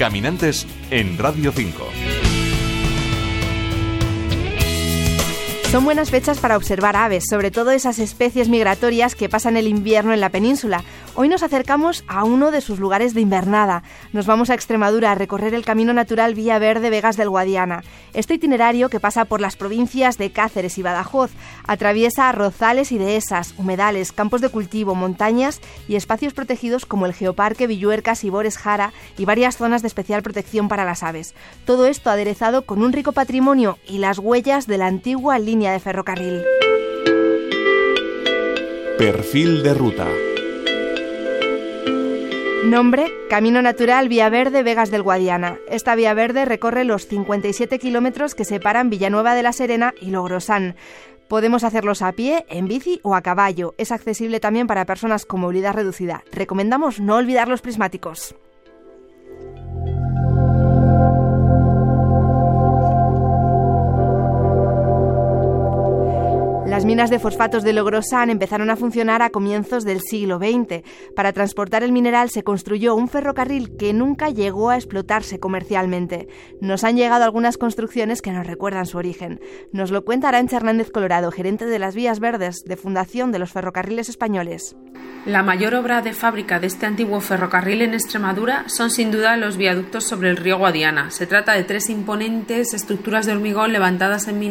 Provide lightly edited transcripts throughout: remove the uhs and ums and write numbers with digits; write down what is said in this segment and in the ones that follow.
Caminantes en Radio 5. Son buenas fechas para observar aves, sobre todo esas especies migratorias que pasan el invierno en la península. Hoy nos acercamos a uno de sus lugares de invernada. Nos vamos a Extremadura a recorrer el camino natural Vía Verde Vegas del Guadiana. Este itinerario, que pasa por las provincias de Cáceres y Badajoz, atraviesa arrozales y dehesas, humedales, campos de cultivo, montañas y espacios protegidos como el Geoparque Villuercas y Bores Jara y varias zonas de especial protección para las aves. Todo esto aderezado con un rico patrimonio y las huellas de la antigua línea de ferrocarril. Perfil de ruta. Nombre: Camino Natural Vía Verde Vegas del Guadiana. Esta vía verde recorre los 57 kilómetros que separan Villanueva de la Serena y Logrosán. Podemos hacerlos a pie, en bici o a caballo. Es accesible también para personas con movilidad reducida. Recomendamos no olvidar los prismáticos. Las minas de fosfatos de Logrosán empezaron a funcionar a comienzos del siglo XX. Para transportar el mineral se construyó un ferrocarril que nunca llegó a explotarse comercialmente. Nos han llegado algunas construcciones que nos recuerdan su origen. Nos lo cuenta Arantxa Hernández Colorado, gerente de las Vías Verdes de Fundación de los Ferrocarriles Españoles. La mayor obra de fábrica de este antiguo ferrocarril en Extremadura son sin duda los viaductos sobre el río Guadiana. Se trata de 3 imponentes estructuras de hormigón levantadas en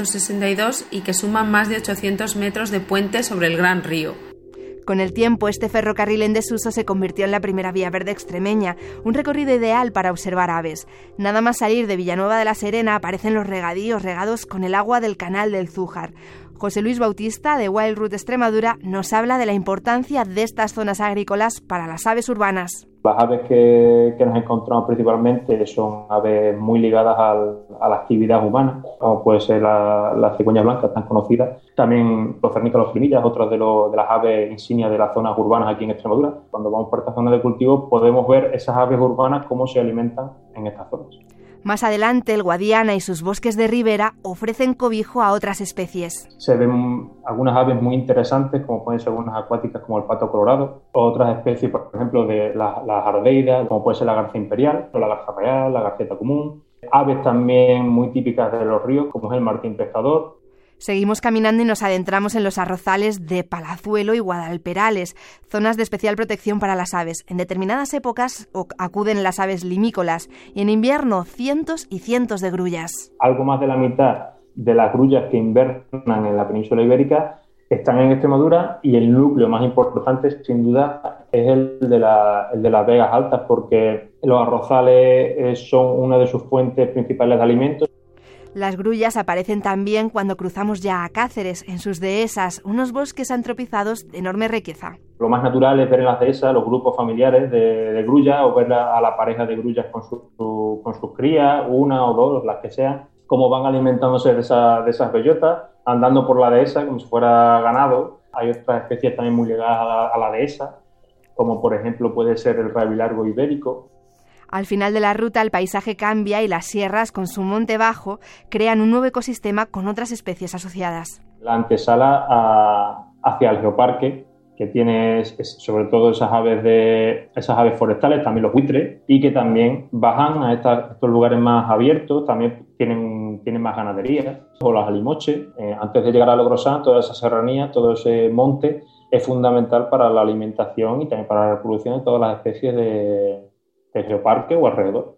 1962 y que suman más de 800 metros de puente sobre el gran río. Con el tiempo, este ferrocarril en desuso se convirtió en la primera vía verde extremeña, un recorrido ideal para observar aves. Nada más salir de Villanueva de la Serena aparecen los regadíos regados con el agua del canal del Zújar. José Luis Bautista, de Wild Route Extremadura, nos habla de la importancia de estas zonas agrícolas para las aves urbanas. Las aves que nos encontramos principalmente son aves muy ligadas a la actividad humana, como puede ser la cigüeña blanca, tan conocida. También los cernícalos frenillas, otras de las aves insignias de las zonas urbanas aquí en Extremadura. Cuando vamos por esta zona de cultivo podemos ver esas aves urbanas cómo se alimentan en estas zonas. Más adelante, el Guadiana y sus bosques de ribera ofrecen cobijo a otras especies. Se ven algunas aves muy interesantes, como pueden ser algunas acuáticas como el pato colorado, otras especies, por ejemplo, de las ardeidas, como puede ser la garza imperial, la garza real, la garceta común. Aves también muy típicas de los ríos, como es el martín pescador. Seguimos caminando y nos adentramos en los arrozales de Palazuelo y Guadalperales, zonas de especial protección para las aves. En determinadas épocas acuden las aves limícolas y en invierno cientos y cientos de grullas. Algo más de la mitad de las grullas que invernan en la península ibérica están en Extremadura y el núcleo más importante, sin duda, es el de las Vegas Altas, porque los arrozales son una de sus fuentes principales de alimentos. Las grullas aparecen también cuando cruzamos ya a Cáceres, en sus dehesas, unos bosques antropizados de enorme riqueza. Lo más natural es ver en las dehesas los grupos familiares de grullas o ver a la pareja de grullas con sus crías, una o dos, las que sean, cómo van alimentándose de esas bellotas, andando por la dehesa como si fuera ganado. Hay otras especies también muy ligadas a la dehesa, como por ejemplo puede ser el rabilargo ibérico. Al final de la ruta el paisaje cambia y las sierras, con su monte bajo, crean un nuevo ecosistema con otras especies asociadas. La antesala hacia el geoparque, que tiene sobre todo esas aves forestales, también los buitres, y que también bajan a estos lugares más abiertos, también tienen más ganadería, o las alimoches. Antes de llegar a Logrosán, toda esa serranía, todo ese monte es fundamental para la alimentación y también para la reproducción de todas las especies de geoparque o alrededor.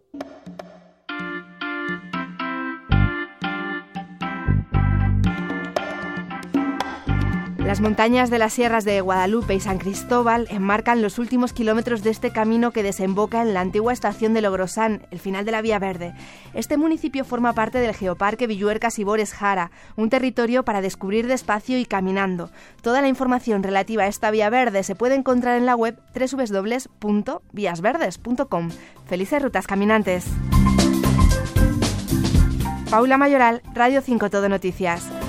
Las montañas de las sierras de Guadalupe y San Cristóbal enmarcan los últimos kilómetros de este camino que desemboca en la antigua estación de Logrosán, el final de la Vía Verde. Este municipio forma parte del Geoparque Villuercas y Bores Jara, un territorio para descubrir despacio y caminando. Toda la información relativa a esta Vía Verde se puede encontrar en la web www.viasverdes.com. ¡Felices rutas, caminantes! Paula Mayoral, Radio 5 Todo Noticias.